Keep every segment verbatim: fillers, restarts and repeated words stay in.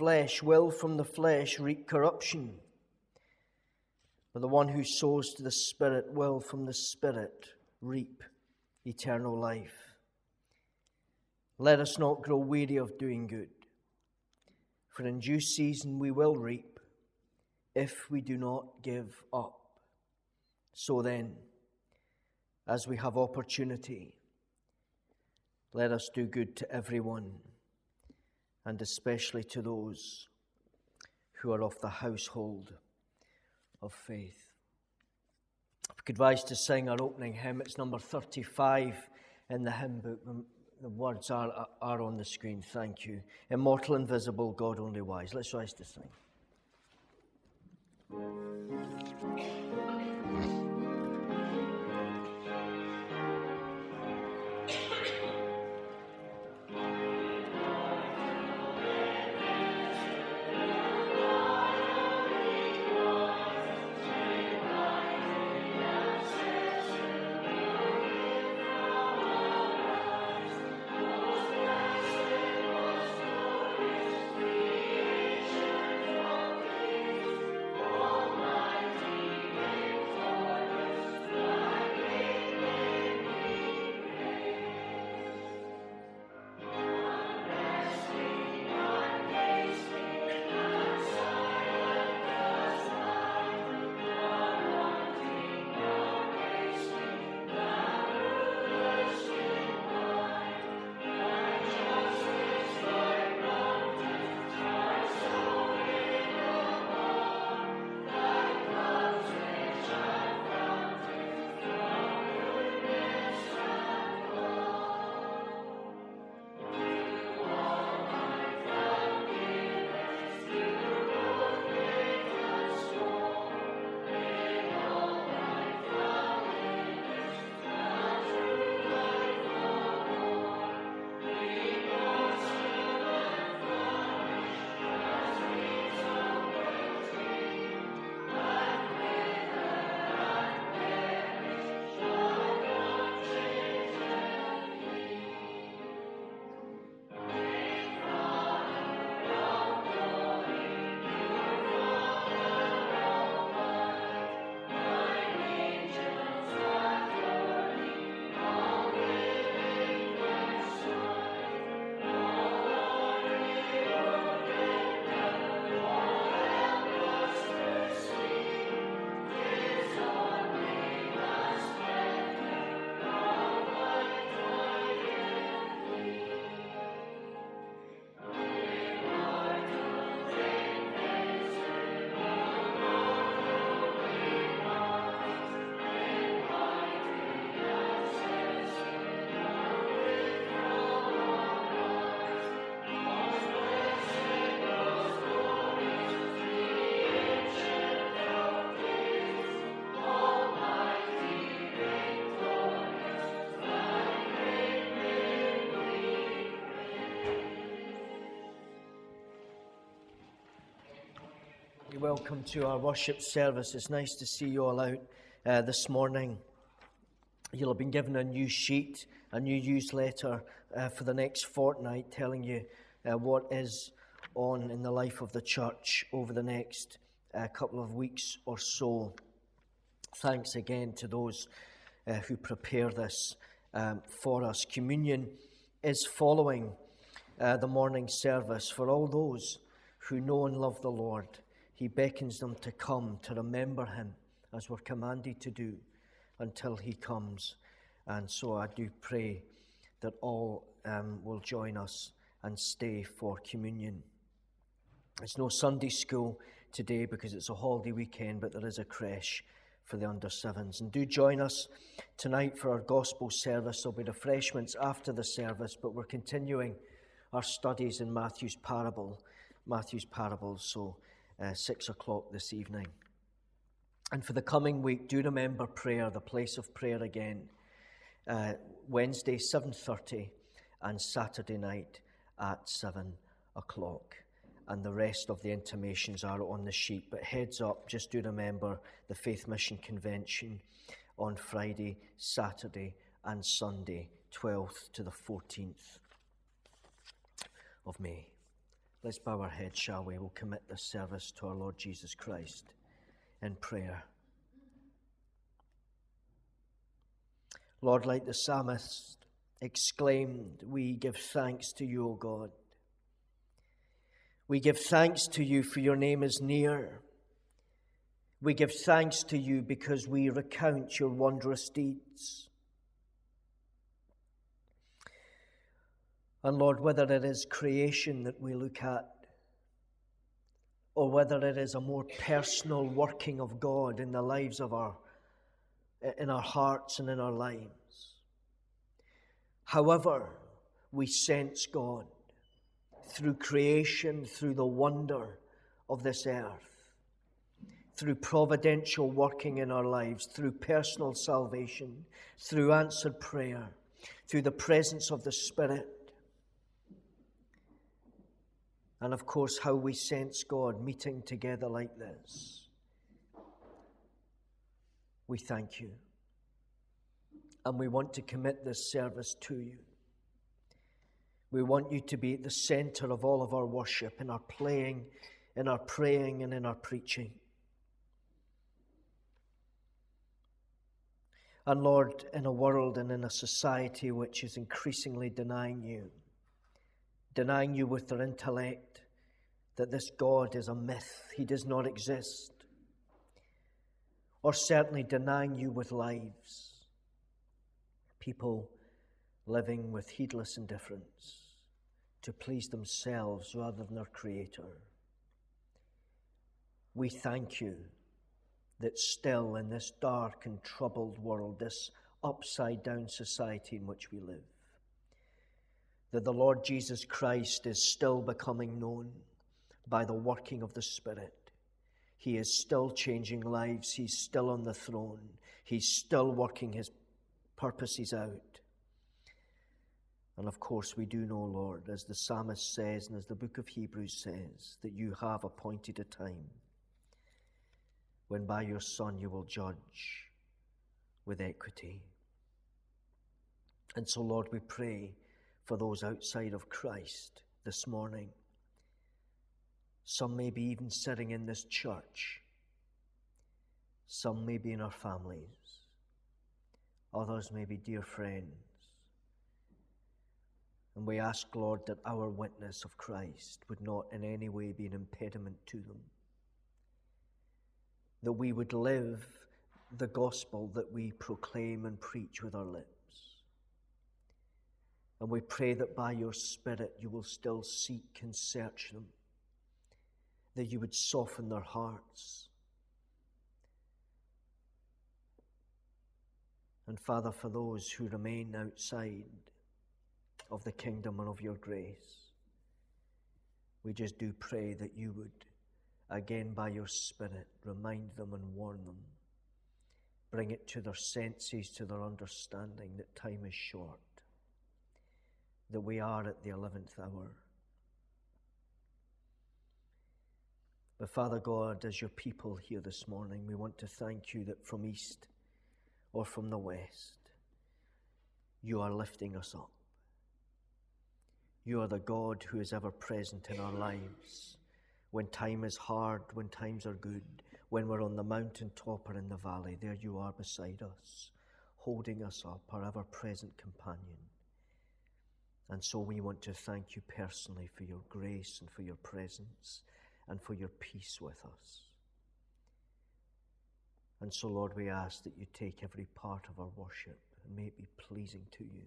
flesh will from the flesh reap corruption, but the one who sows to the Spirit will from the Spirit reap eternal life. Let us not grow weary of doing good, for in due season we will reap if we do not give up. So then, as we have opportunity, let us do good to everyone, and especially to those who are of the household of faith. If we could rise to sing our opening hymn, it's number thirty-five in the hymn book. The words are, are on the screen. Thank you. Immortal, invisible, God only wise. Let's rise to sing. Welcome to our worship service. It's nice to see you all out uh, this morning. You'll have been given a new sheet, a new newsletter uh, for the next fortnight telling you uh, what is on in the life of the church over the next uh, couple of weeks or so. Thanks again to those uh, who prepare this um, for us. Communion is following uh, the morning service for all those who know and love the Lord. He beckons them to come, to remember him, as we're commanded to do, until he comes. And so I do pray that all um, will join us and stay for communion. It's no Sunday school today because it's a holiday weekend, but there is a creche for the under sevens. And do join us tonight for our gospel service. There'll be refreshments after the service, but we're continuing our studies in Matthew's parable, Matthew's parables. So Uh, six o'clock this evening. And for the coming week, do remember prayer, the place of prayer again. Uh, Wednesday, seven thirty, and Saturday night at seven o'clock. And the rest of the intimations are on the sheet. But heads up, just do remember the Faith Mission Convention on Friday, Saturday, and Sunday, twelfth to the fourteenth of May. Let's bow our heads, shall we? We'll commit this service to our Lord Jesus Christ in prayer. Lord, like the psalmist exclaimed, we give thanks to you, O God. We give thanks to you for your name is near. We give thanks to you because we recount your wondrous deeds. And Lord, whether it is creation that we look at, or whether it is a more personal working of God in the lives of our, in our hearts and in our lives, however we sense God through creation, through the wonder of this earth, through providential working in our lives, through personal salvation, through answered prayer, through the presence of the Spirit, and of course, how we sense God meeting together like this. We thank you. And we want to commit this service to you. We want you to be at the center of all of our worship, in our playing, in our praying, and in our preaching. And Lord, in a world and in a society which is increasingly denying you, denying you with their intellect, that this God is a myth, he does not exist, or certainly denying you with lives, people living with heedless indifference to please themselves rather than their Creator. We thank you that still in this dark and troubled world, this upside-down society in which we live, that the Lord Jesus Christ is still becoming known by the working of the Spirit. He is still changing lives. He's still on the throne. He's still working his purposes out. And of course, we do know, Lord, as the psalmist says and as the book of Hebrews says, that you have appointed a time when by your Son you will judge with equity. And so, Lord, we pray for those outside of Christ this morning. Some may be even sitting in this church. Some may be in our families. Others may be dear friends. And we ask, Lord, that our witness of Christ would not in any way be an impediment to them. That we would live the gospel that we proclaim and preach with our lips. And we pray that by your Spirit you will still seek and search them, that you would soften their hearts. And Father, for those who remain outside of the kingdom and of your grace, we just do pray that you would, again by your Spirit, remind them and warn them. Bring it to their senses, to their understanding that time is short, that we are at the eleventh hour. But Father God, as your people here this morning, we want to thank you that from east or from the west, you are lifting us up. You are the God who is ever present in our lives. When time is hard, when times are good, when we're on the mountaintop or in the valley, there you are beside us, holding us up, our ever-present companion. And so we want to thank you personally for your grace and for your presence and for your peace with us. And so, Lord, we ask that you take every part of our worship and may it be pleasing to you.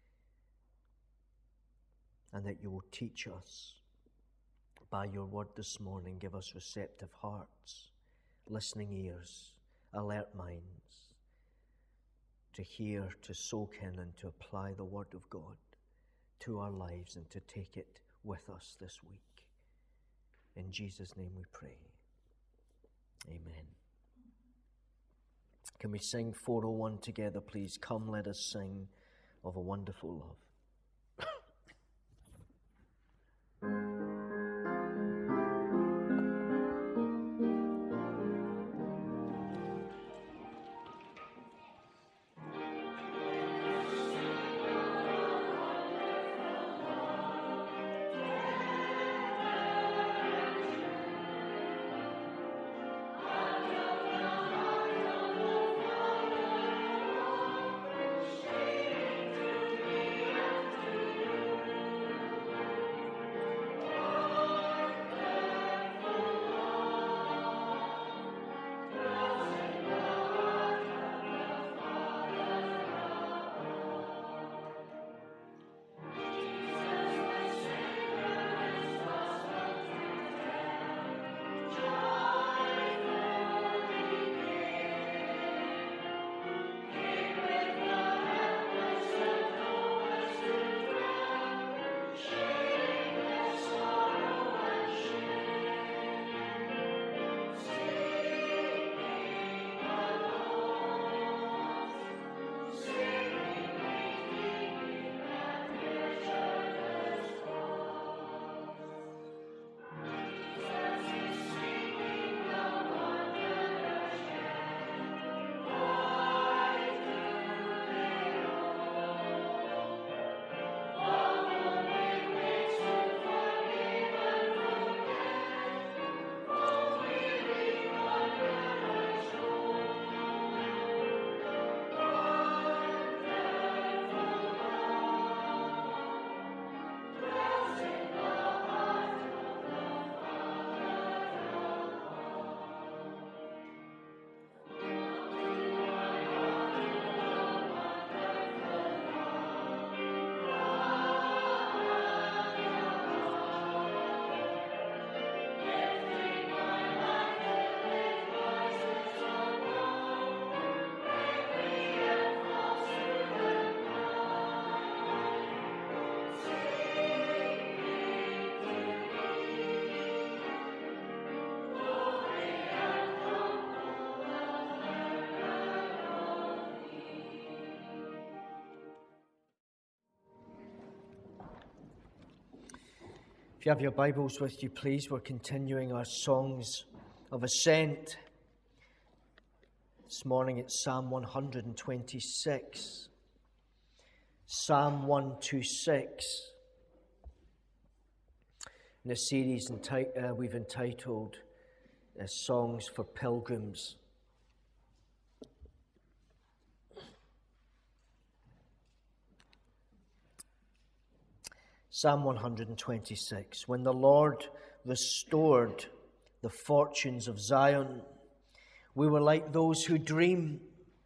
And that you will teach us by your word this morning. Give us receptive hearts, listening ears, alert minds, to hear, to soak in, and to apply the word of God to our lives and to take it with us this week. In Jesus' name we pray. Amen. Can we sing four oh one together, please? Come, let us sing of a wonderful love. you have your Bibles with you, please, we're continuing our songs of ascent. This morning it's Psalm one twenty-six. Psalm one twenty-six. In a series enti- uh, we've entitled uh, Songs for Pilgrims. Psalm one twenty-six. When the Lord restored the fortunes of Zion, we were like those who dream.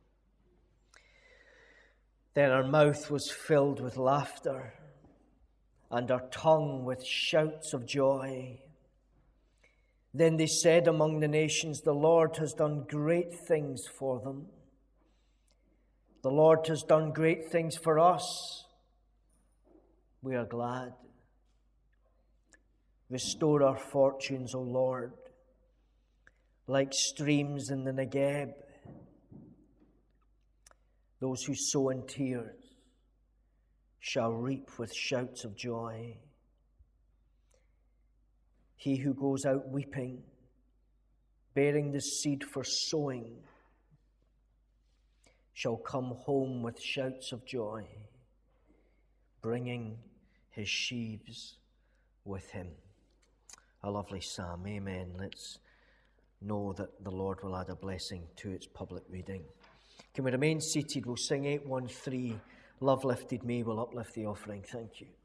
Then our mouth was filled with laughter, and our tongue with shouts of joy. Then they said among the nations, the Lord has done great things for them. The Lord has done great things for us. We are glad. Restore our fortunes, O Lord, like streams in the Negeb. Those who sow in tears shall reap with shouts of joy. He who goes out weeping, bearing the seed for sowing, shall come home with shouts of joy, bringing his sheaves with him. A lovely psalm, amen. Let's know that the Lord will add a blessing to its public reading. Can we remain seated? We'll sing eight one three, Love Lifted Me. We'll uplift the offering. Thank you.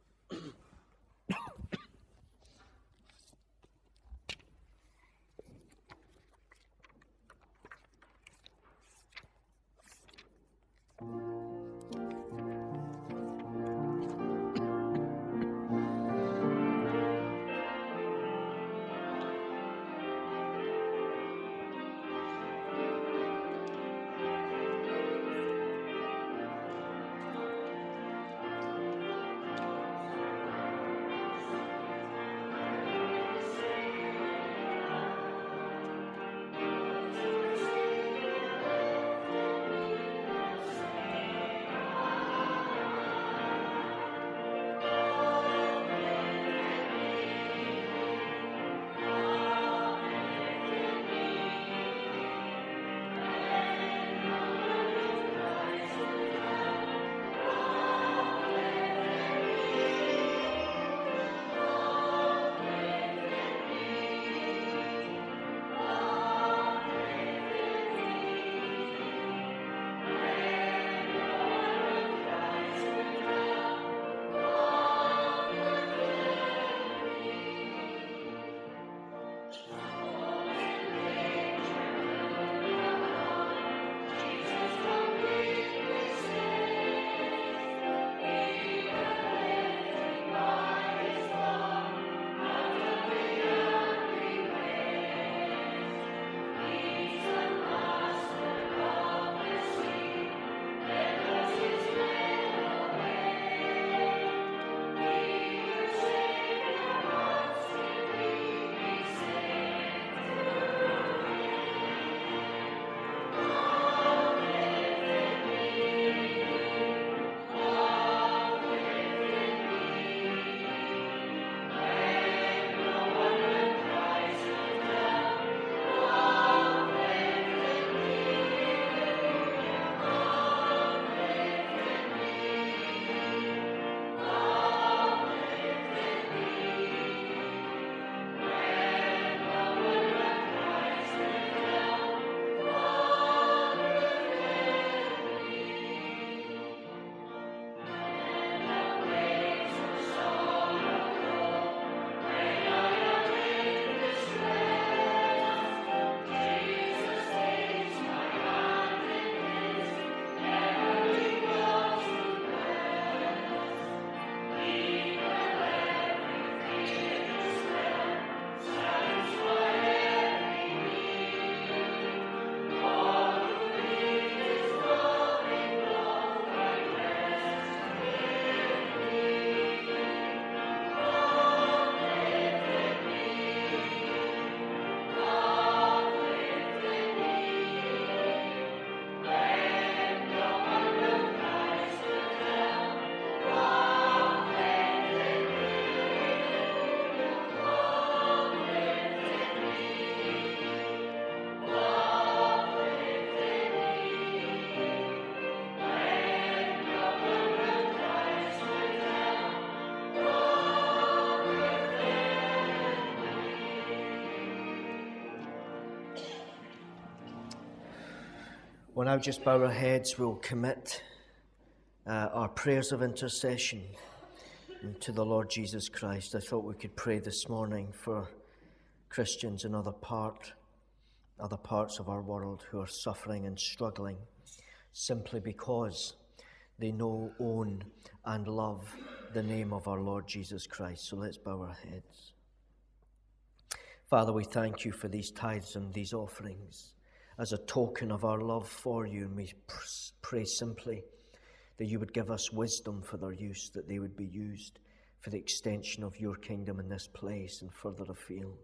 We'll now just bow our heads. We'll commit uh, our prayers of intercession to the Lord Jesus Christ. I thought we could pray this morning for Christians in other part, other parts of our world who are suffering and struggling simply because they know, own, and love the name of our Lord Jesus Christ. So let's bow our heads. Father, we thank you for these tithes and these offerings as a token of our love for you, and we pray simply that you would give us wisdom for their use, that they would be used for the extension of your kingdom in this place and further afield.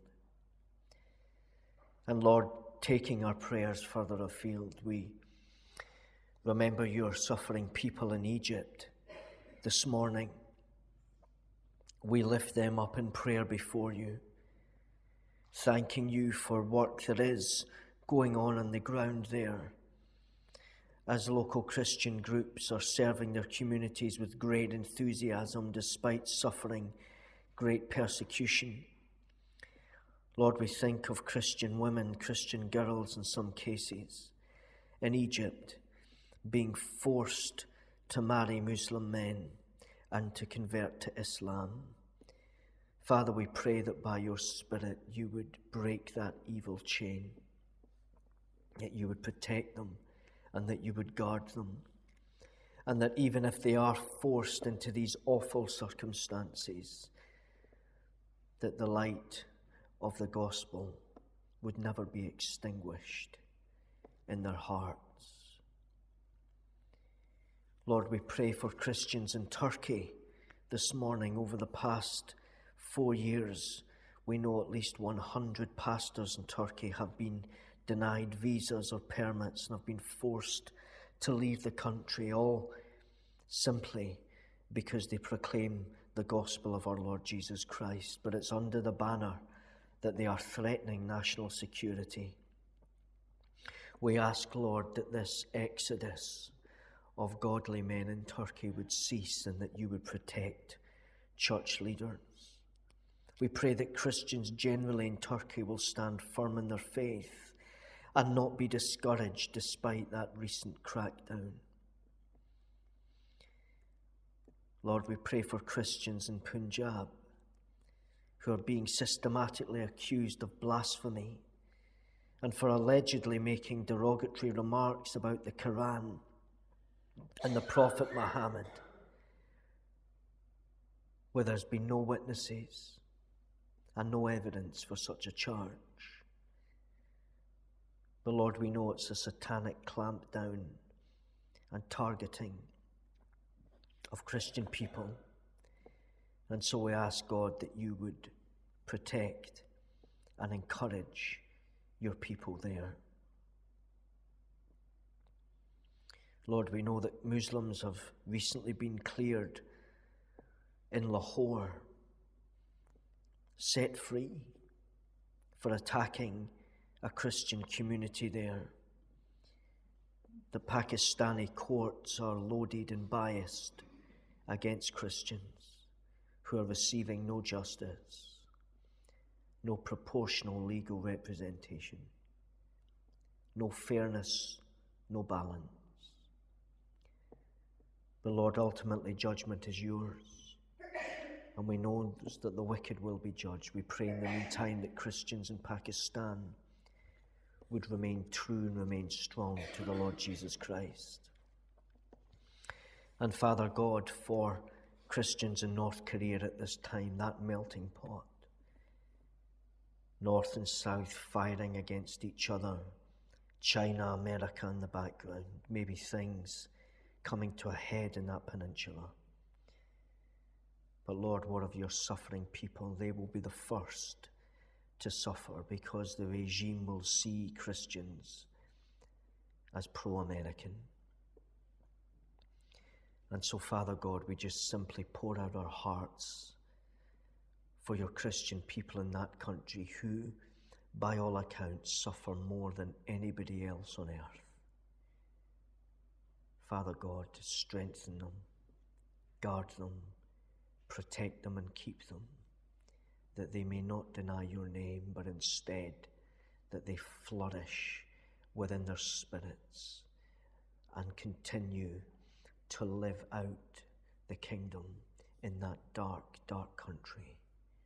And Lord, taking our prayers further afield, we remember your suffering people in Egypt this morning. We lift them up in prayer before you, thanking you for work that is going on on the ground there, as local Christian groups are serving their communities with great enthusiasm despite suffering great persecution. Lord, we think of Christian women, Christian girls in some cases, in Egypt, being forced to marry Muslim men and to convert to Islam. Father, we pray that by your Spirit you would break that evil chain, that you would protect them and that you would guard them, and that even if they are forced into these awful circumstances, that the light of the gospel would never be extinguished in their hearts. Lord, we pray for Christians in Turkey this morning. Over the past four years, we know at least one hundred pastors in Turkey have been denied visas or permits and have been forced to leave the country, all simply because they proclaim the gospel of our Lord Jesus Christ. But it's under the banner that they are threatening national security. We ask, Lord, that this exodus of godly men in Turkey would cease and that you would protect church leaders. We pray that Christians generally in Turkey will stand firm in their faith and not be discouraged despite that recent crackdown. Lord, we pray for Christians in Punjab who are being systematically accused of blasphemy and for allegedly making derogatory remarks about the Quran and the Prophet Muhammad, where there's been no witnesses and no evidence for such a charge. But Lord, we know it's a satanic clampdown and targeting of Christian people. And so we ask, God, that you would protect and encourage your people there. Lord, we know that Muslims have recently been cleared in Lahore, set free for attacking a Christian community there. The Pakistani courts are loaded and biased against Christians who are receiving no justice, no proportional legal representation, no fairness, no balance. But Lord, ultimately judgment is yours, and we know that the wicked will be judged. We pray in the meantime that Christians in Pakistan would remain true and remain strong to the Lord Jesus Christ. And Father God, for Christians in North Korea at this time, that melting pot, North and South firing against each other, China, America in the background, maybe things coming to a head in that peninsula. But Lord, what of your suffering people? They will be the first to suffer because the regime will see Christians as pro-American. And so, Father God, we just simply pour out our hearts for your Christian people in that country who, by all accounts, suffer more than anybody else on earth. Father God, to strengthen them, guard them, protect them and keep them, that they may not deny your name, but instead that they flourish within their spirits and continue to live out the kingdom in that dark, dark country.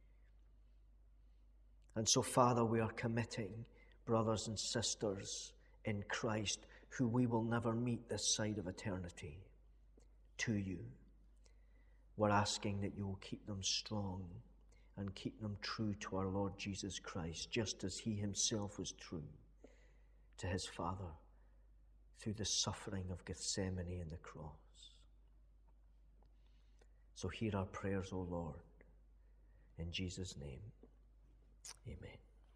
And so, Father, we are committing brothers and sisters in Christ who we will never meet this side of eternity to you. We're asking that you will keep them strong and keep them true to our Lord Jesus Christ, just as he himself was true to his Father through the suffering of Gethsemane and the cross. So hear our prayers, O Lord, in Jesus' name. Amen.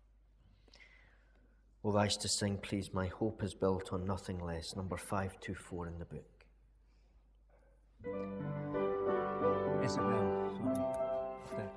We'll rise to sing, please. My hope is built on nothing less. Number five two four in the book. Isabel, sorry. There.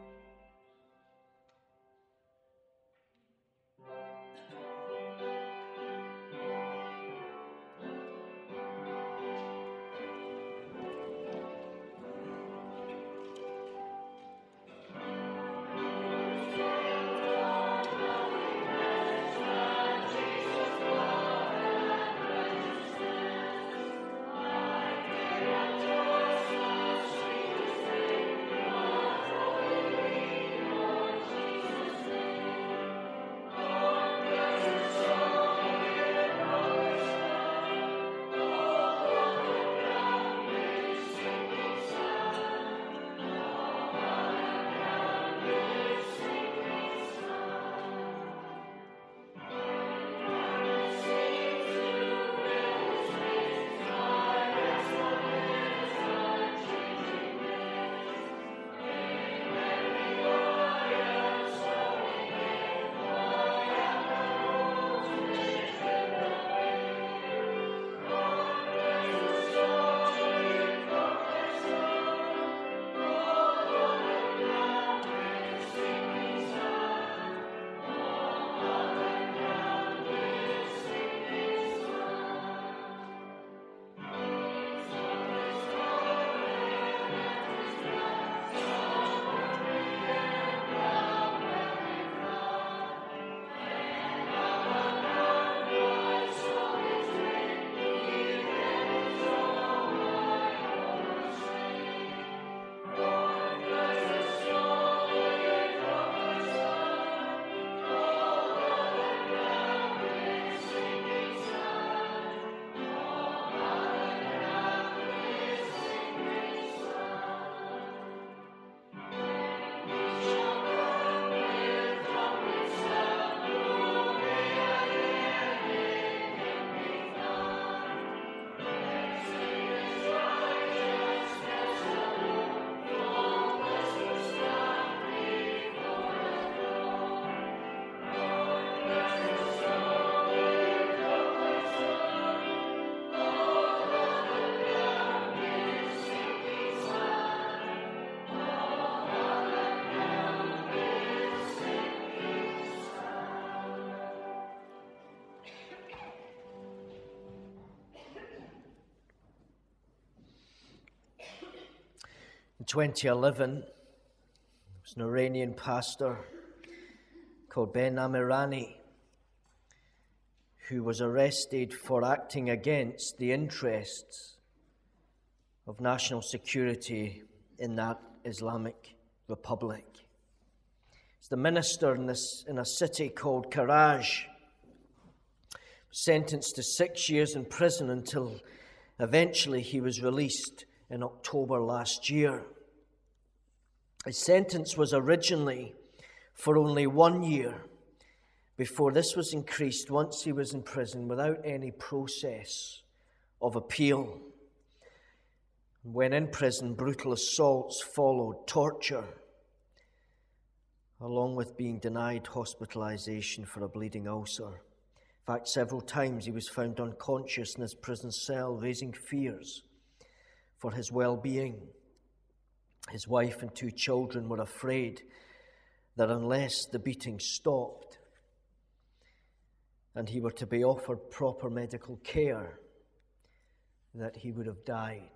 In twenty eleven, there was an Iranian pastor called Ben Amirani who was arrested for acting against the interests of national security in that Islamic Republic. He's the minister in, this, in a city called Karaj, sentenced to six years in prison until eventually he was released in October last year. His sentence was originally for only one year before this was increased once he was in prison without any process of appeal. When in prison, brutal assaults followed, torture, along with being denied hospitalization for a bleeding ulcer. In fact, several times he was found unconscious in his prison cell, raising fears for his well-being. His wife and two children were afraid that unless the beating stopped and he were to be offered proper medical care, that he would have died.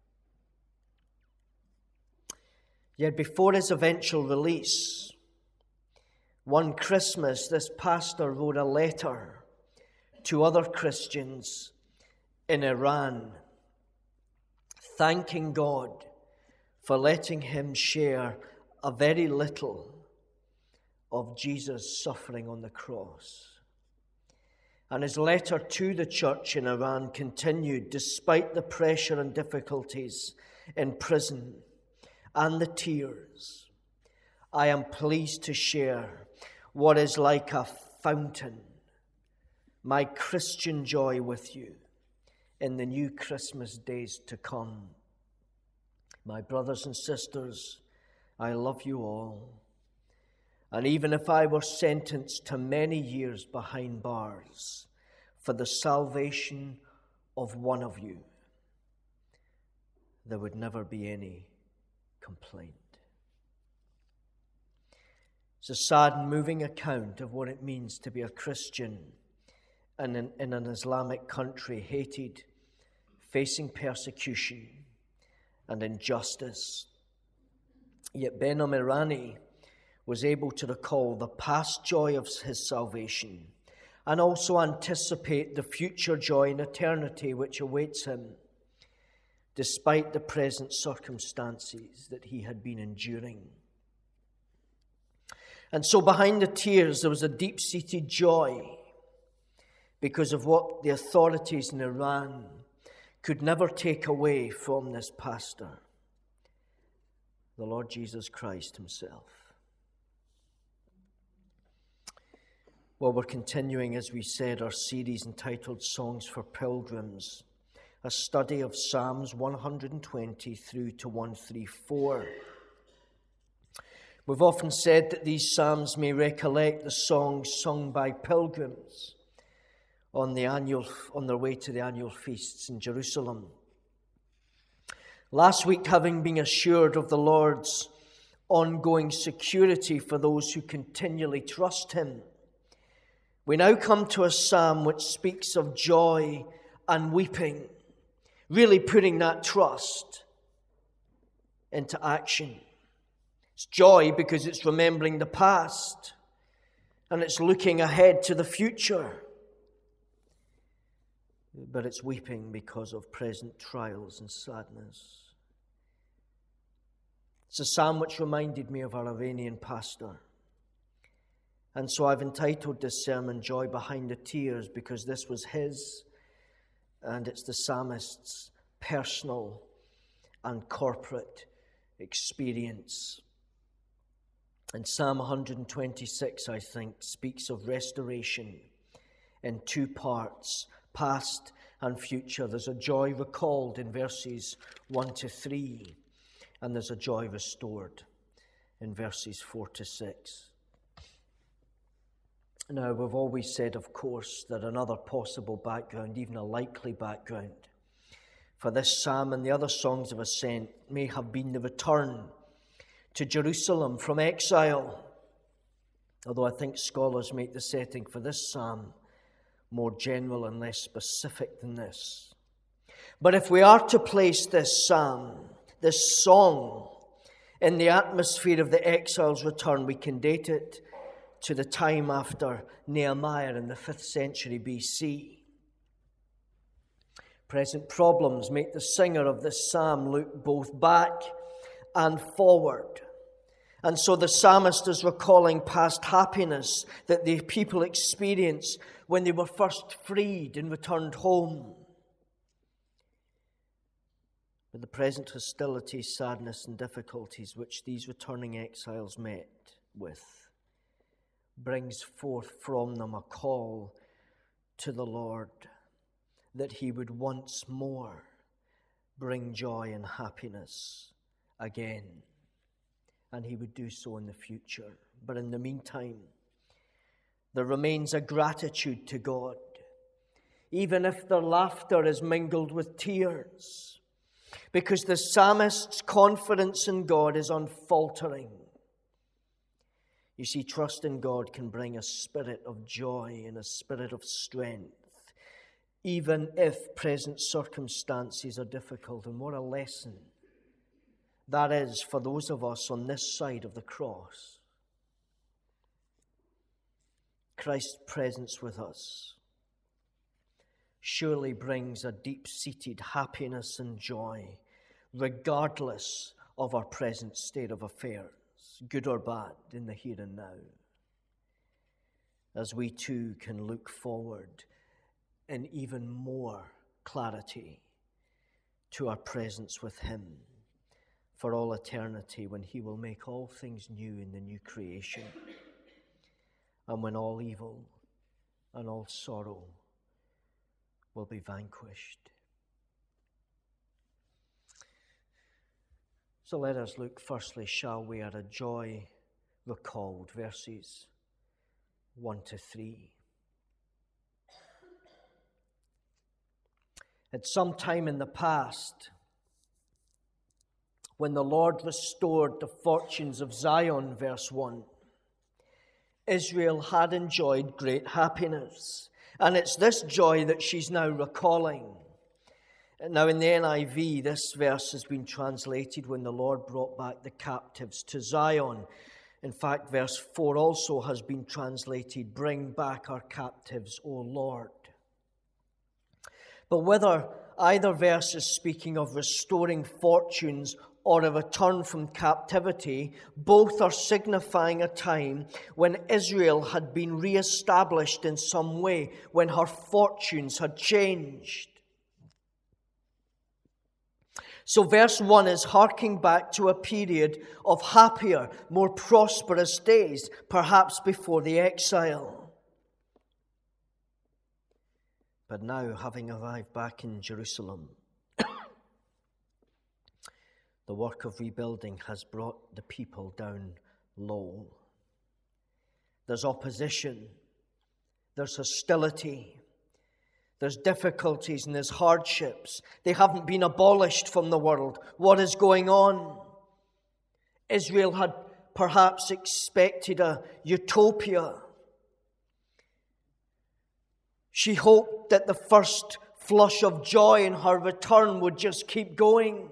Yet before his eventual release, one Christmas, this pastor wrote a letter to other Christians in Iran, thanking God for letting him share a very little of Jesus' suffering on the cross. And his letter to the church in Iran continued, despite the pressure and difficulties in prison and the tears. I am pleased to share what is like a fountain, my Christian joy with you in the new Christmas days to come. My brothers and sisters, I love you all. And even if I were sentenced to many years behind bars for the salvation of one of you, there would never be any complaint. It's a sad and moving account of what it means to be a Christian in an, in an Islamic country, hated, facing persecution and injustice. Yet Behnam Irani was able to recall the past joy of his salvation and also anticipate the future joy in eternity which awaits him, despite the present circumstances that he had been enduring. And so behind the tears there was a deep-seated joy because of what the authorities in Iran could never take away from this pastor, the Lord Jesus Christ himself. Well, we're continuing, as we said, our series entitled Songs for Pilgrims, a study of Psalms one twenty through to one thirty-four. We've often said that these psalms may recollect the songs sung by pilgrims on the annual on their way to the annual feasts in Jerusalem. Last week, having been assured of the Lord's ongoing security for those who continually trust him, we now come to a psalm which speaks of joy and weeping, really putting that trust into action. It's joy because it's remembering the past and it's looking ahead to the future. But it's weeping because of present trials and sadness. It's a psalm which reminded me of our Iranian pastor. And so I've entitled this sermon, Joy Behind the Tears, because this was his, and it's the psalmist's personal and corporate experience. And Psalm one twenty-six, I think, speaks of restoration in two parts, past and future. There's a joy recalled in verses one to three, and there's a joy restored in verses four to six. Now, we've always said, of course, that another possible background, even a likely background, for this psalm and the other songs of ascent may have been the return to Jerusalem from exile, although I think scholars make the setting for this psalm more general and less specific than this. But if we are to place this psalm, this song, in the atmosphere of the exile's return, we can date it to the time after Nehemiah in the fifth century B C. Present problems make the singer of this psalm look both back and forward. And so the psalmist is recalling past happiness that the people experienced when they were first freed and returned home. But the present hostility, sadness, and difficulties which these returning exiles met with brings forth from them a call to the Lord that he would once more bring joy and happiness again. And he would do so in the future. But in the meantime, there remains a gratitude to God, even if their laughter is mingled with tears, because the psalmist's confidence in God is unfaltering. You see, trust in God can bring a spirit of joy and a spirit of strength, even if present circumstances are difficult. And what a lesson that is for those of us on this side of the cross. Christ's presence with us surely brings a deep-seated happiness and joy, regardless of our present state of affairs, good or bad, in the here and now, as we too can look forward in even more clarity to our presence with him for all eternity, when he will make all things new in the new creation, and when all evil and all sorrow will be vanquished. So let us look firstly, shall we, at a joy recalled, verses one to three. At some time in the past, when the Lord restored the fortunes of Zion, verse one, Israel had enjoyed great happiness. And it's this joy that she's now recalling. Now in the N I V, this verse has been translated, when the Lord brought back the captives to Zion. In fact, verse four also has been translated, bring back our captives, O Lord. But whether either verse is speaking of restoring fortunes or a return from captivity, both are signifying a time when Israel had been re-established in some way, when her fortunes had changed. So verse one is harking back to a period of happier, more prosperous days, perhaps before the exile. But now, having arrived back in Jerusalem, the work of rebuilding has brought the people down low. There's opposition, there's hostility, there's difficulties and there's hardships. They haven't been abolished from the world. What is going on? Israel had perhaps expected a utopia. She hoped that the first flush of joy in her return would just keep going.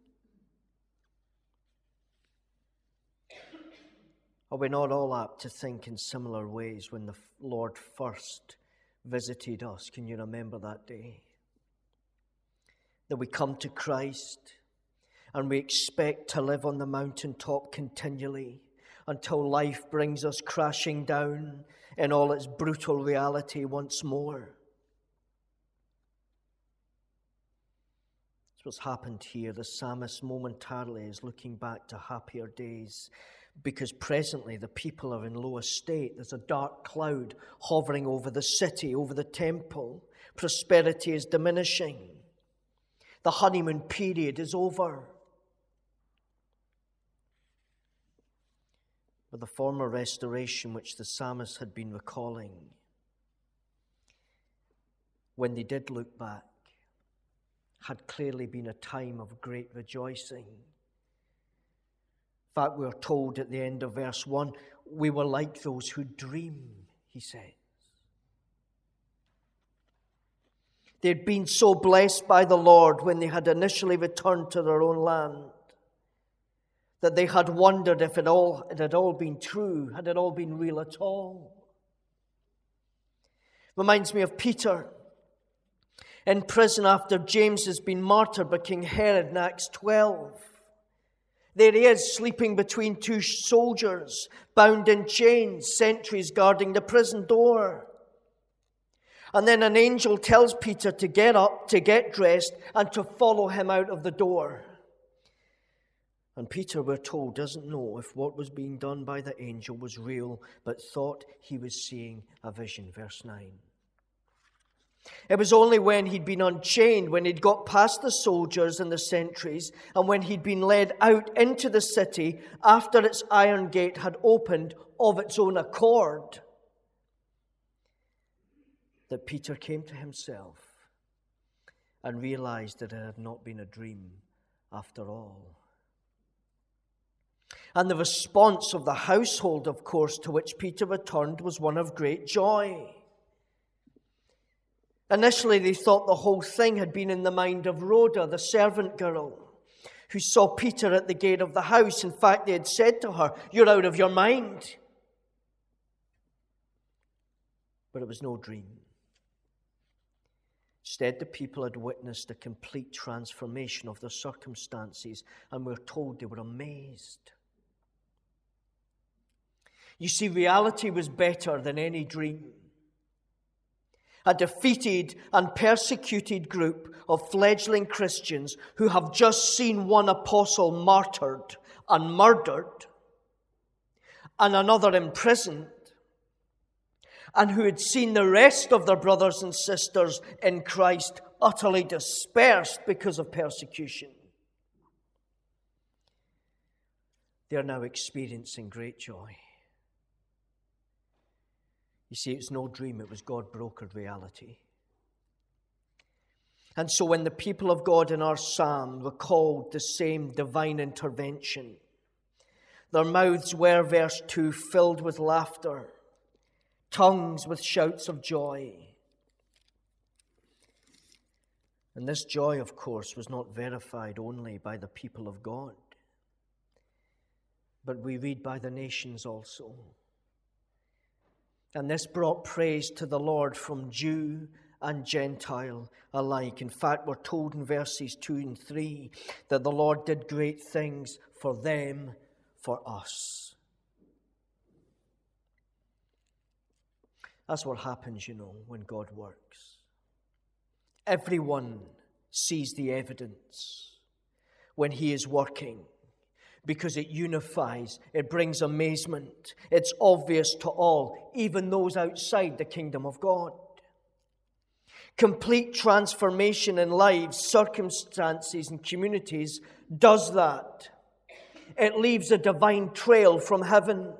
Are we not all apt to think in similar ways when the Lord first visited us? Can you remember that day? That we come to Christ and we expect to live on the mountaintop continually until life brings us crashing down in all its brutal reality once more. That's what's happened here. The psalmist momentarily is looking back to happier days, because presently the people are in low estate. There's a dark cloud hovering over the city, over the temple. Prosperity is diminishing. The honeymoon period is over. But the former restoration which the psalmist had been recalling, when they did look back, had clearly been a time of great rejoicing. In fact, we are told at the end of verse one, we were like those who dream, he says. They had been so blessed by the Lord when they had initially returned to their own land that they had wondered if it, all, it had all been true, had it all been real at all. Reminds me of Peter in prison after James has been martyred by King Herod in Acts twelve. There he is, sleeping between two soldiers, bound in chains, sentries guarding the prison door. And then an angel tells Peter to get up, to get dressed, and to follow him out of the door. And Peter, we're told, doesn't know if what was being done by the angel was real, but thought he was seeing a vision. Verse nine. It was only when he'd been unchained, when he'd got past the soldiers and the sentries, and when he'd been led out into the city after its iron gate had opened of its own accord, that Peter came to himself and realized that it had not been a dream after all. And the response of the household, of course, to which Peter returned was one of great joy. Initially, they thought the whole thing had been in the mind of Rhoda, the servant girl, who saw Peter at the gate of the house. In fact, they had said to her, "You're out of your mind." But it was no dream. Instead, the people had witnessed a complete transformation of their circumstances, and we're told they were amazed. You see, reality was better than any dream. A defeated and persecuted group of fledgling Christians who have just seen one apostle martyred and murdered, and another imprisoned, and who had seen the rest of their brothers and sisters in Christ utterly dispersed because of persecution. They are now experiencing great joy. You see, it's no dream, it was God-brokered reality. And so when the people of God in our psalm recalled the same divine intervention, their mouths were, verse two, filled with laughter, tongues with shouts of joy. And this joy, of course, was not verified only by the people of God, but we read by the nations also. And this brought praise to the Lord from Jew and Gentile alike. In fact, we're told in verses two and three that the Lord did great things for them, for us. That's what happens, you know, when God works. Everyone sees the evidence when He is working, because it unifies, it brings amazement. It's obvious to all, even those outside the kingdom of God. Complete transformation in lives, circumstances, and communities does that. It leaves a divine trail from heaven.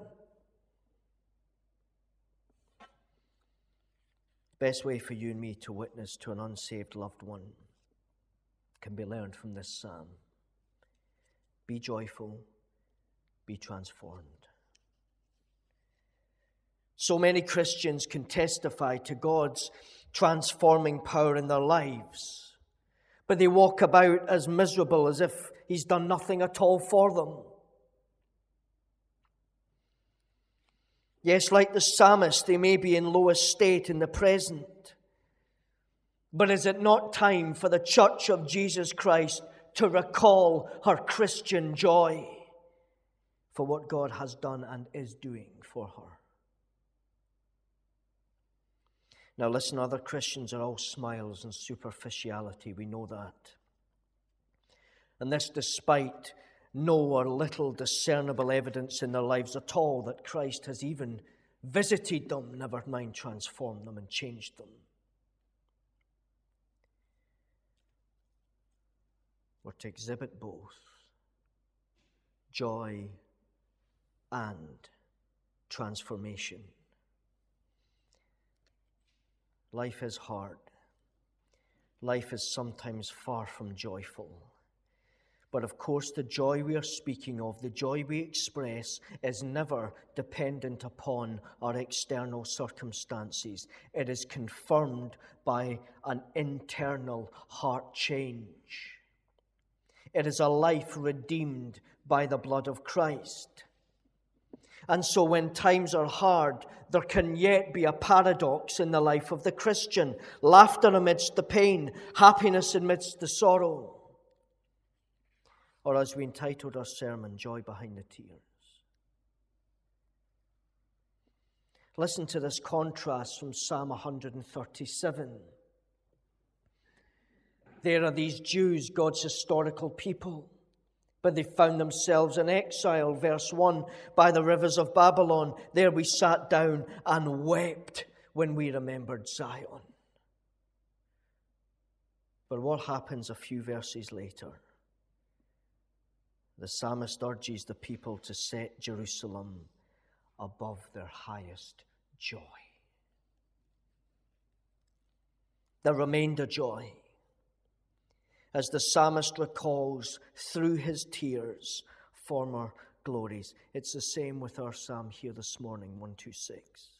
Best way for you and me to witness to an unsaved loved one can be learned from this psalm. Be joyful, be transformed. So many Christians can testify to God's transforming power in their lives, but they walk about as miserable as if He's done nothing at all for them. Yes, like the psalmist, they may be in low estate in the present. But is it not time for the Church of Jesus Christ to recall her Christian joy for what God has done and is doing for her? Now listen, other Christians are all smiles and superficiality. We know that. And this despite no or little discernible evidence in their lives at all that Christ has even visited them, never mind transformed them and changed them. We're to exhibit both joy and transformation. Life is hard. Life is sometimes far from joyful. But of course, the joy we are speaking of, the joy we express, is never dependent upon our external circumstances. It is confirmed by an internal heart change. It is a life redeemed by the blood of Christ. And so when times are hard, there can yet be a paradox in the life of the Christian. Laughter amidst the pain, happiness amidst the sorrow. Or as we entitled our sermon, Joy Behind the Tears. Listen to this contrast from Psalm one thirty-seven. There are these Jews, God's historical people, but they found themselves in exile. Verse one, by the rivers of Babylon, there we sat down and wept when we remembered Zion. But what happens a few verses later? The psalmist urges the people to set Jerusalem above their highest joy. There remained a joy, as the psalmist recalls through his tears former glories. It's the same with our psalm here this morning, one twenty-six.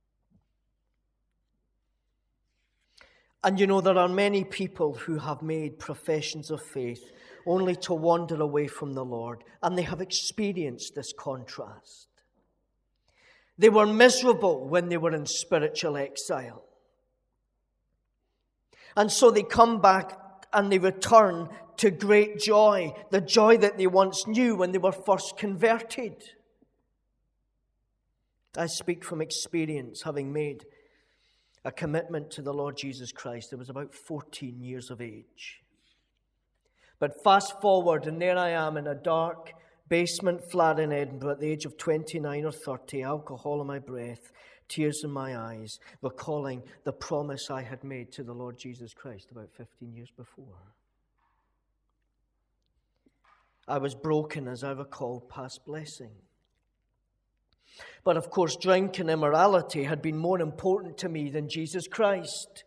And you know, there are many people who have made professions of faith only to wander away from the Lord, and they have experienced this contrast. They were miserable when they were in spiritual exile. And so they come back and they return to great joy, the joy that they once knew when they were first converted. I speak from experience, having made a commitment to the Lord Jesus Christ. I was about fourteen years of age. But fast forward, and there I am in a dark basement flat in Edinburgh at the age of twenty-nine or thirty, alcohol in my breath, tears in my eyes, recalling the promise I had made to the Lord Jesus Christ about fifteen years before. I was broken, as I recall, past blessing. But of course, drink and immorality had been more important to me than Jesus Christ.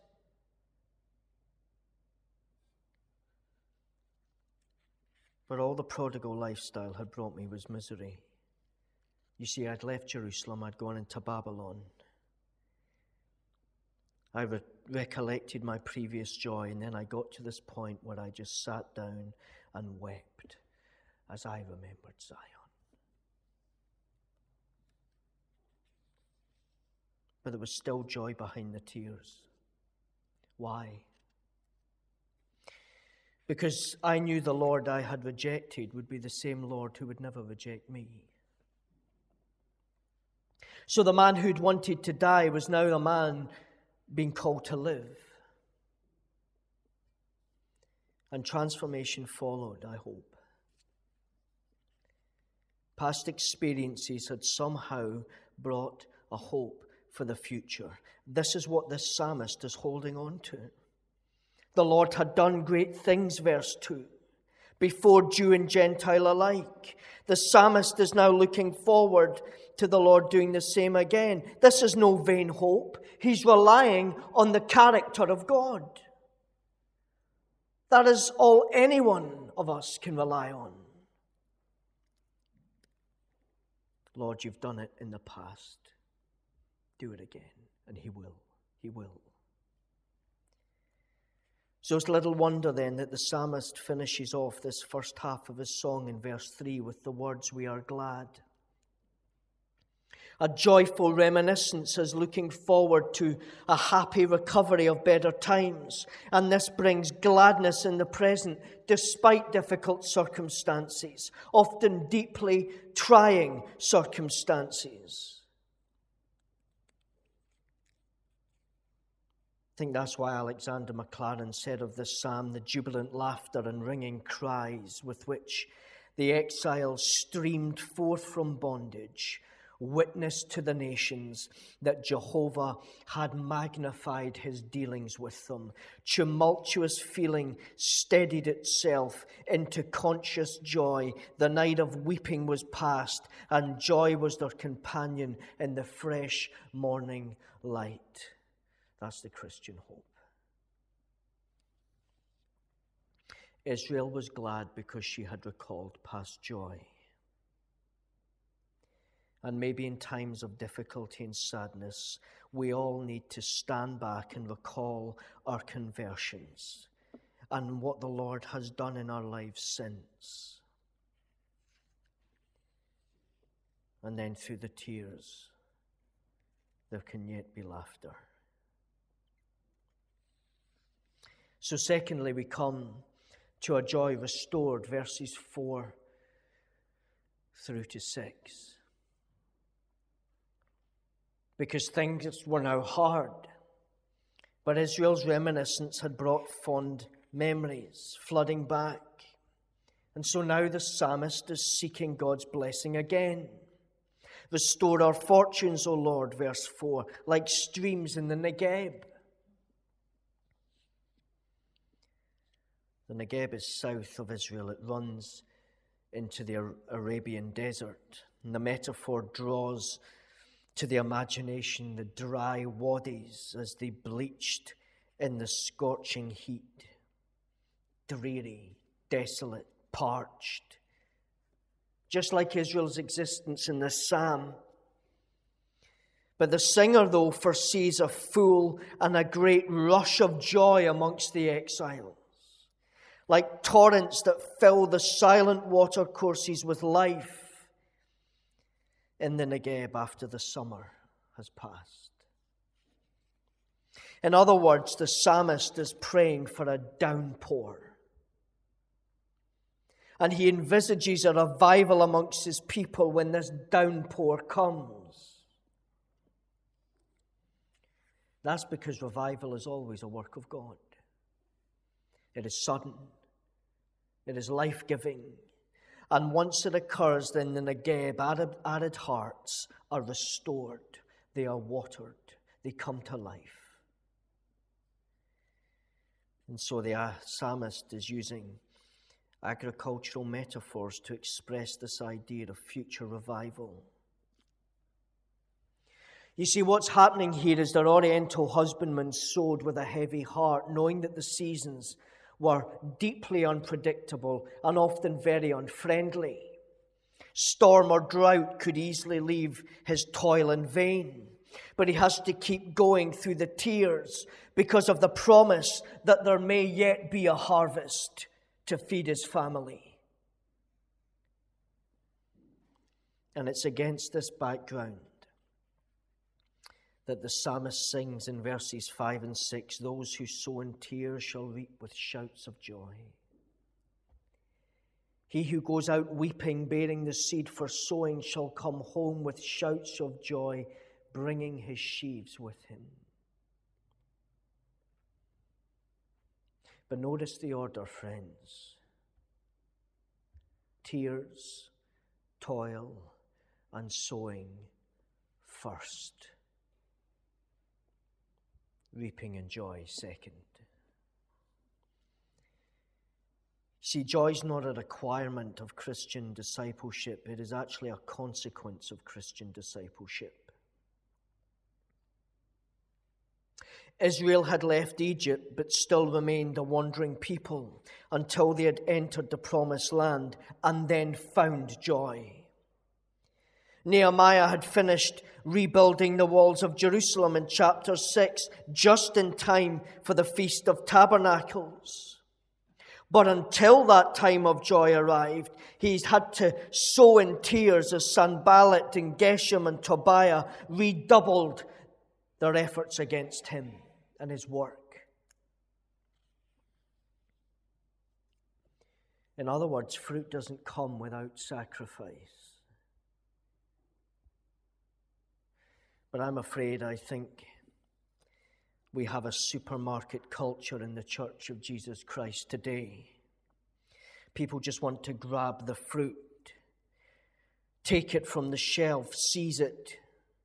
But all the prodigal lifestyle had brought me was misery. You see, I'd left Jerusalem, I'd gone into Babylon. I re- recollected my previous joy, and then I got to this point where I just sat down and wept as I remembered Zion. But there was still joy behind the tears. Why? Because I knew the Lord I had rejected would be the same Lord who would never reject me. So the man who'd wanted to die was now the man being called to live. And transformation followed, I hope. Past experiences had somehow brought a hope for the future. This is what this psalmist is holding on to. The Lord had done great things, verse two, before Jew and Gentile alike. The psalmist is now looking forward to the Lord doing the same again. This is no vain hope. He's relying on the character of God. That is all any one of us can rely on. Lord, you've done it in the past. Do it again. And he will. He will. So it's little wonder then that the psalmist finishes off this first half of his song in verse three with the words, "We are glad." A joyful reminiscence is looking forward to a happy recovery of better times. And this brings gladness in the present despite difficult circumstances, often deeply trying circumstances. I think that's why Alexander Maclaren said of this psalm, the jubilant laughter and ringing cries with which the exiles streamed forth from bondage witness to the nations that Jehovah had magnified his dealings with them. Tumultuous feeling steadied itself into conscious joy. The night of weeping was past, and joy was their companion in the fresh morning light. That's the Christian hope. Israel was glad because she had recalled past joy. And maybe in times of difficulty and sadness, we all need to stand back and recall our conversions and what the Lord has done in our lives since. And then through the tears, there can yet be laughter. So secondly, we come to a joy restored, verses four through to six. Because things were now hard. But Israel's reminiscence had brought fond memories, flooding back. And so now the psalmist is seeking God's blessing again. Restore our fortunes, O Lord, verse four, like streams in the Negeb. The Negeb is south of Israel. It runs into the Arabian desert. And the metaphor draws to the imagination the dry wadis as they bleached in the scorching heat. Dreary, desolate, parched. Just like Israel's existence in this psalm. But the singer, though, foresees a full and a great rush of joy amongst the exiles. Like torrents that fill the silent watercourses with life in the Negeb after the summer has passed. In other words, the psalmist is praying for a downpour. And he envisages a revival amongst his people when this downpour comes. That's because revival is always a work of God. It is sudden. It is life-giving. And once it occurs, then the Negeb, arid, arid hearts are restored. They are watered. They come to life. And so the uh, psalmist is using agricultural metaphors to express this idea of future revival. You see, what's happening here is the Oriental husbandman sowed with a heavy heart, knowing that the seasons were deeply unpredictable and often very unfriendly. Storm or drought could easily leave his toil in vain, but he has to keep going through the tears because of the promise that there may yet be a harvest to feed his family. And it's against this background that the psalmist sings in verses five and six, "Those who sow in tears shall reap with shouts of joy. He who goes out weeping, bearing the seed for sowing, shall come home with shouts of joy, bringing his sheaves with him." But notice the order, friends. Tears, toil, and sowing first. Reaping and joy second. See, joy is not a requirement of Christian discipleship. It is actually a consequence of Christian discipleship. Israel had left Egypt, but still remained a wandering people until they had entered the promised land and then found joy. Nehemiah had finished rebuilding the walls of Jerusalem in chapter six, just in time for the Feast of Tabernacles. But until that time of joy arrived, he's had to sow in tears as Sanballat and Geshem and Tobiah redoubled their efforts against him and his work. In other words, fruit doesn't come without sacrifice. But I'm afraid I think we have a supermarket culture in the Church of Jesus Christ today. People just want to grab the fruit, take it from the shelf, seize it,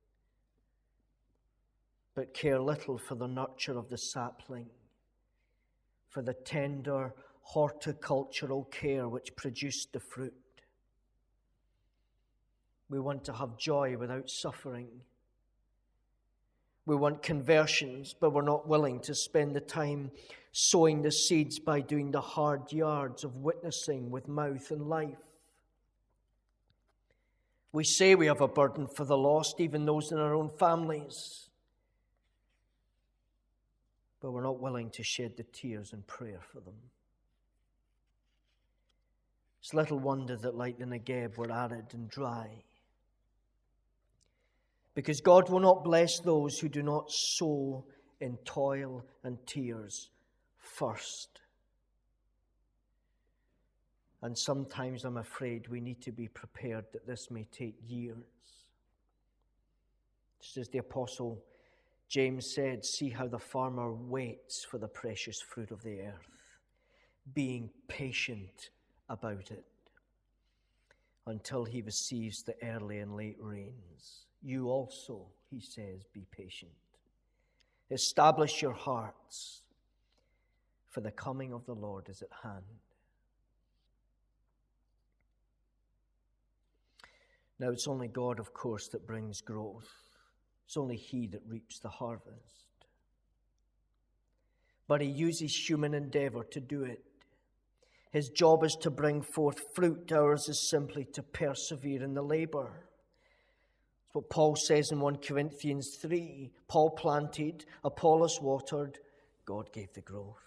but care little for the nurture of the sapling, for the tender horticultural care which produced the fruit. We want to have joy without suffering. We want conversions, but we're not willing to spend the time sowing the seeds by doing the hard yards of witnessing with mouth and life. We say we have a burden for the lost, even those in our own families, but we're not willing to shed the tears and prayer for them. It's little wonder that, like the Negeb, we're arid and dry. Because God will not bless those who do not sow in toil and tears first. And sometimes I'm afraid we need to be prepared that this may take years. Just as the Apostle James said, "See how the farmer waits for the precious fruit of the earth, being patient about it until he receives the early and late rains. You also," he says, "be patient. Establish your hearts, for the coming of the Lord is at hand." Now, it's only God, of course, that brings growth. It's only He that reaps the harvest. But He uses human endeavor to do it. His job is to bring forth fruit. Ours is simply to persevere in the labor. That's what Paul says in First Corinthians three. Paul planted, Apollos watered, God gave the growth.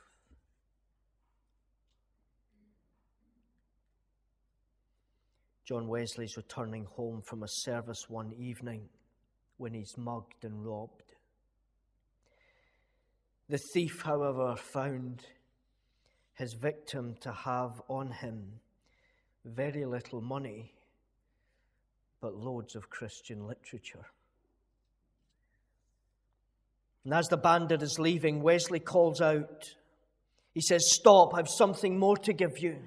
John Wesley's returning home from a service one evening when he's mugged and robbed. The thief, however, found his victim to have on him very little money, but loads of Christian literature. And as the bandit is leaving, Wesley calls out. He says, "Stop, I've something more to give you."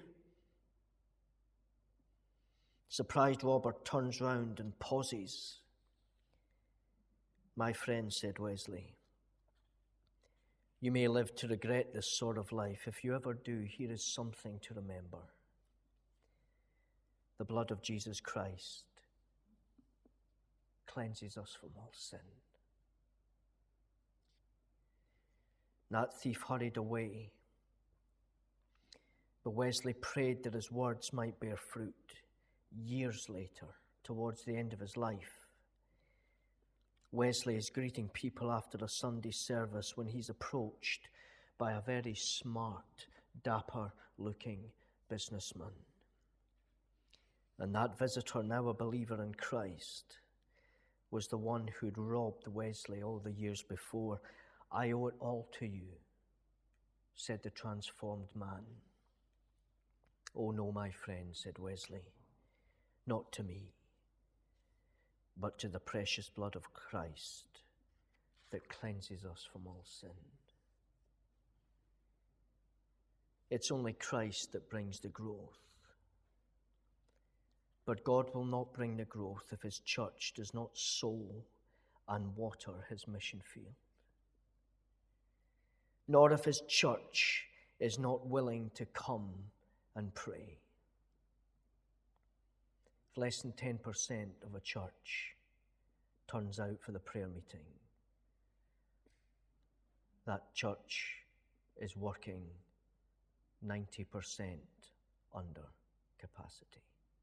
Surprised Robert turns round and pauses. "My friend," said Wesley, "you may live to regret this sort of life. If you ever do, here is something to remember. The blood of Jesus Christ cleanses us from all sin." That thief hurried away, but Wesley prayed that his words might bear fruit. Years later, towards the end of his life, Wesley is greeting people after a Sunday service when he's approached by a very smart, dapper-looking businessman. And that visitor, now a believer in Christ, was the one who'd robbed Wesley all the years before. "I owe it all to you," said the transformed man. "Oh no, my friend," said Wesley, "not to me, but to the precious blood of Christ that cleanses us from all sin." It's only Christ that brings the growth. But God will not bring the growth if His church does not sow and water His mission field. Nor if His church is not willing to come and pray. If less than ten percent of a church turns out for the prayer meeting, that church is working ninety percent under capacity.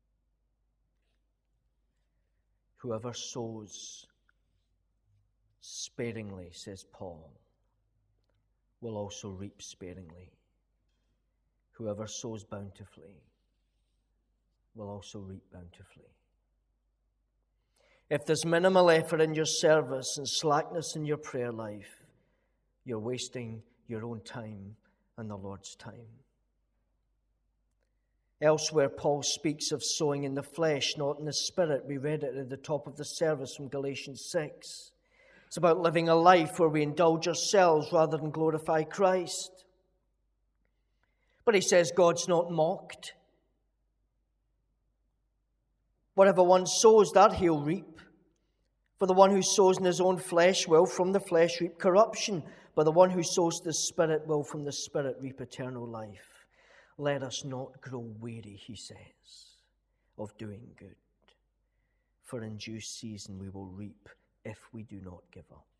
Whoever sows sparingly, says Paul, will also reap sparingly. Whoever sows bountifully will also reap bountifully. If there's minimal effort in your service and slackness in your prayer life, you're wasting your own time and the Lord's time. Elsewhere, Paul speaks of sowing in the flesh, not in the spirit. We read it at the top of the service from Galatians six. It's about living a life where we indulge ourselves rather than glorify Christ. But he says God's not mocked. Whatever one sows, that he'll reap. For the one who sows in his own flesh will from the flesh reap corruption, but the one who sows the Spirit will from the Spirit reap eternal life. Let us not grow weary, he says, of doing good. For in due season we will reap if we do not give up.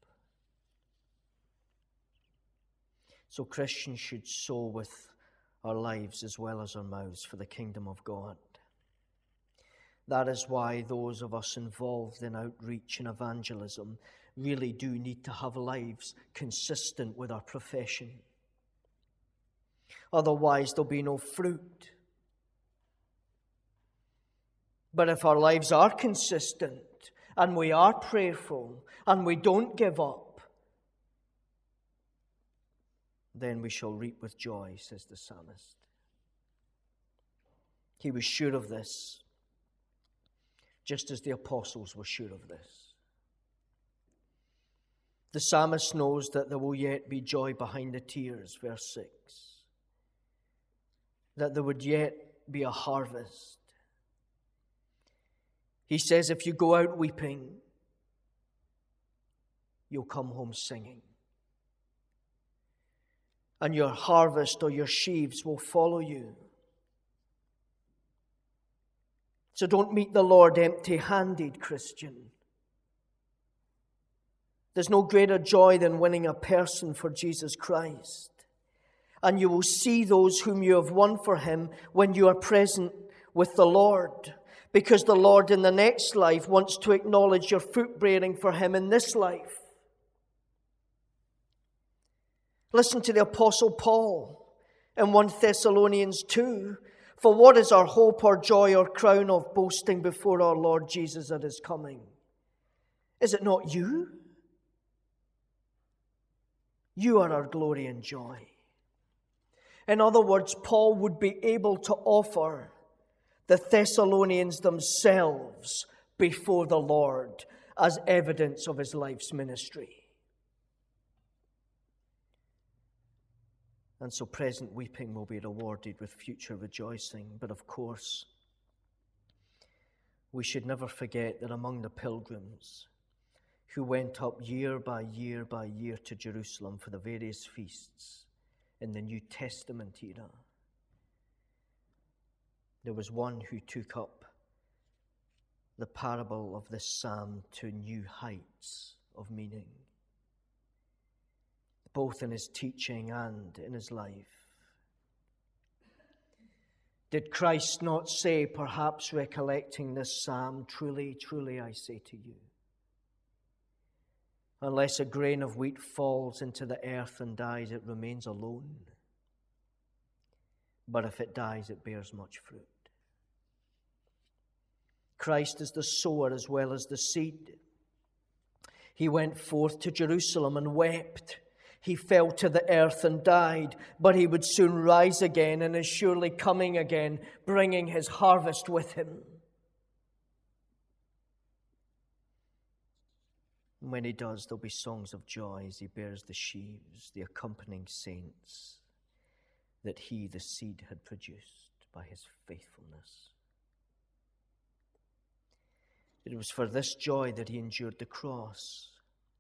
So Christians should sow with our lives as well as our mouths for the kingdom of God. That is why those of us involved in outreach and evangelism really do need to have lives consistent with our profession. Otherwise, there'll be no fruit. But if our lives are consistent, and we are prayerful, and we don't give up, then we shall reap with joy, says the psalmist. He was sure of this, just as the apostles were sure of this. The psalmist knows that there will yet be joy behind the tears, verse six. That there would yet be a harvest. He says, if you go out weeping, you'll come home singing. And your harvest or your sheaves will follow you. So don't meet the Lord empty-handed, Christian. There's no greater joy than winning a person for Jesus Christ. And you will see those whom you have won for Him when you are present with the Lord. Because the Lord in the next life wants to acknowledge your fruit-bearing for Him in this life. Listen to the Apostle Paul in First Thessalonians two. For what is our hope or joy or crown of boasting before our Lord Jesus at His coming? Is it not you? You are our glory and joy. In other words, Paul would be able to offer the Thessalonians themselves before the Lord as evidence of his life's ministry. And so present weeping will be rewarded with future rejoicing. But of course, we should never forget that among the pilgrims who went up year by year by year to Jerusalem for the various feasts in the New Testament era, there was one who took up the parable of this psalm to new heights of meaning, both in his teaching and in his life. Did Christ not say, perhaps recollecting this psalm, truly, truly I say to you, unless a grain of wheat falls into the earth and dies, it remains alone. But if it dies, it bears much fruit. Christ is the sower as well as the seed. He went forth to Jerusalem and wept. He fell to the earth and died, but he would soon rise again and is surely coming again, bringing his harvest with him. And when he does, there'll be songs of joy as he bears the sheaves, the accompanying saints, that he, the seed, had produced by his faithfulness. It was for this joy that he endured the cross.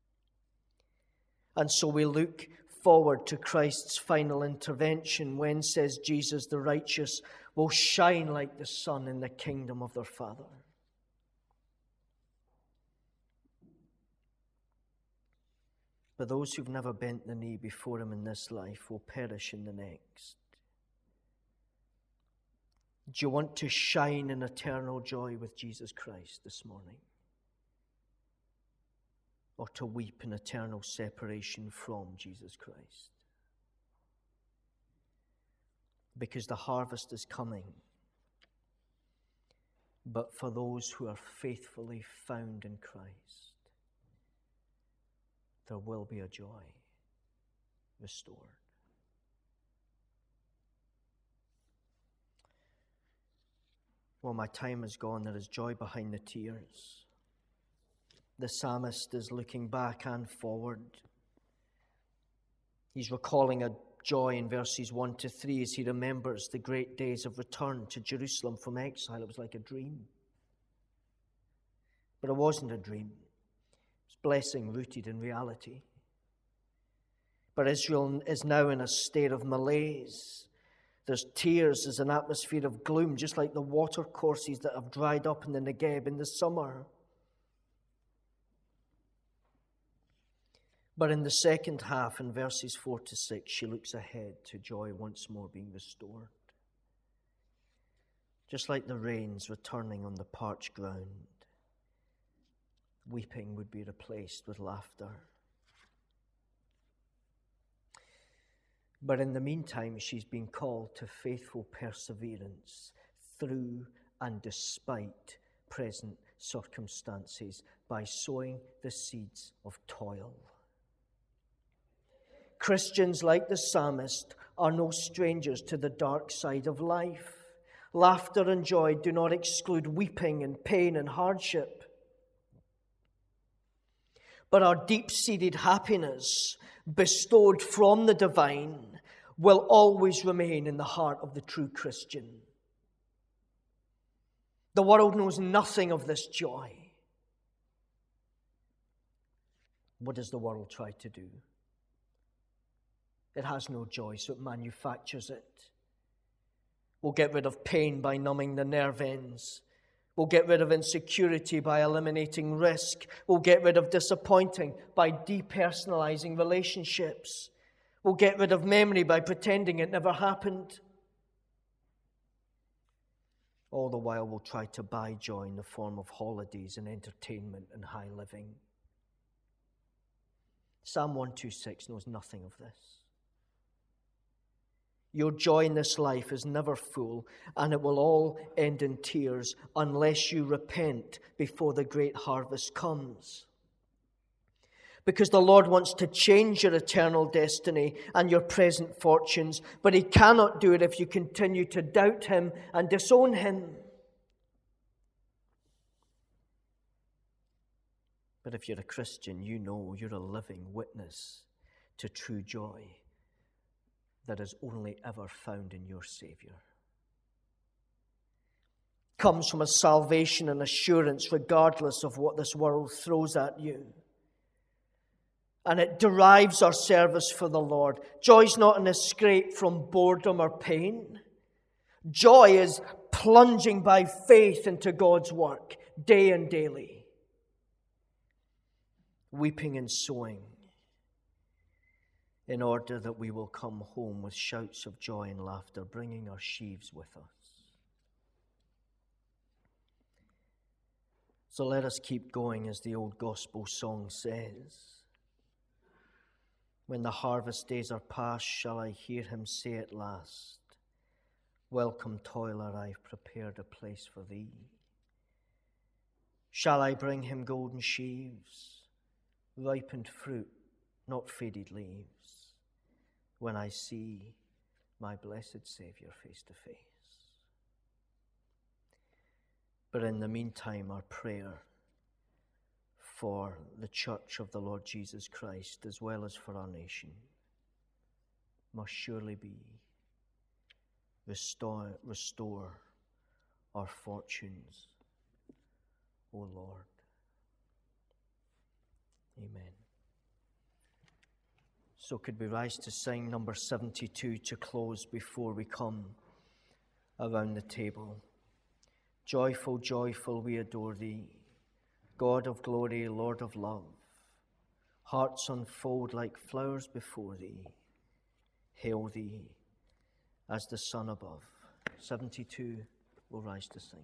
And so we look forward to Christ's final intervention when, says Jesus, the righteous will shine like the sun in the kingdom of their Father. But those who've never bent the knee before him in this life will perish in the next. Do you want to shine in eternal joy with Jesus Christ this morning? Or to weep in eternal separation from Jesus Christ? Because the harvest is coming. But for those who are faithfully found in Christ, there will be a joy restored. Well, my time is gone. There is joy behind the tears. The psalmist is looking back and forward. He's recalling a joy in verses one to three as he remembers the great days of return to Jerusalem from exile. It was like a dream. But it wasn't a dream. It was blessing rooted in reality. But Israel is now in a state of malaise. There's tears, there's an atmosphere of gloom, just like the water courses that have dried up in the Negev in the summer. But in the second half, in verses four to six, she looks ahead to joy once more being restored. Just like the rains returning on the parched ground, weeping would be replaced with laughter. But in the meantime, she's been called to faithful perseverance through and despite present circumstances by sowing the seeds of toil. Christians, like the psalmist, are no strangers to the dark side of life. Laughter and joy do not exclude weeping and pain and hardship. But our deep-seated happiness, bestowed from the divine, will always remain in the heart of the true Christian. The world knows nothing of this joy. What does the world try to do? It has no joy, so it manufactures it. We'll get rid of pain by numbing the nerve ends. We'll get rid of insecurity by eliminating risk. We'll get rid of disappointing by depersonalizing relationships. We'll get rid of memory by pretending it never happened. All the while we'll try to buy joy in the form of holidays and entertainment and high living. Psalm one twenty-six knows nothing of this. Your joy in this life is never full, and it will all end in tears unless you repent before the great harvest comes. Because the Lord wants to change your eternal destiny and your present fortunes, but He cannot do it if you continue to doubt Him and disown Him. But if you're a Christian, you know you're a living witness to true joy that is only ever found in your Savior. It comes from a salvation and assurance regardless of what this world throws at you. And it derives our service for the Lord. Joy is not an escape from boredom or pain. Joy is plunging by faith into God's work, day and daily. Weeping and sowing, in order that we will come home with shouts of joy and laughter, bringing our sheaves with us. So let us keep going, as the old gospel song says. When the harvest days are past, shall I hear Him say at last, welcome, toiler, I've prepared a place for thee. Shall I bring Him golden sheaves, ripened fruit, not faded leaves, when I see my blessed Saviour face to face? But in the meantime, our prayer for the church of the Lord Jesus Christ, as well as for our nation, must surely be, restore, restore our fortunes, O Lord. Amen. So could we rise to sing number seventy-two to close before we come around the table? Joyful, joyful, we adore Thee, God of glory, Lord of love. Hearts unfold like flowers before Thee. Hail Thee as the sun above. seventy-two will rise to sing.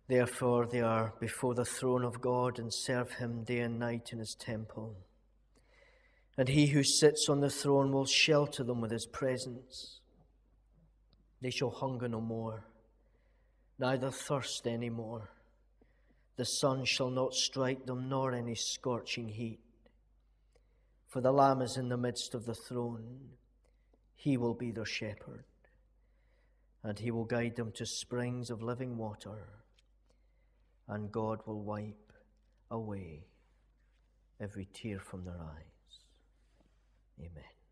Therefore they are before the throne of God and serve him day and night in his temple. And he who sits on the throne will shelter them with his presence. They shall hunger no more, neither thirst any more. The sun shall not strike them, nor any scorching heat. For the Lamb is in the midst of the throne. He will be their shepherd, and he will guide them to springs of living water, and God will wipe away every tear from their eyes. Amen.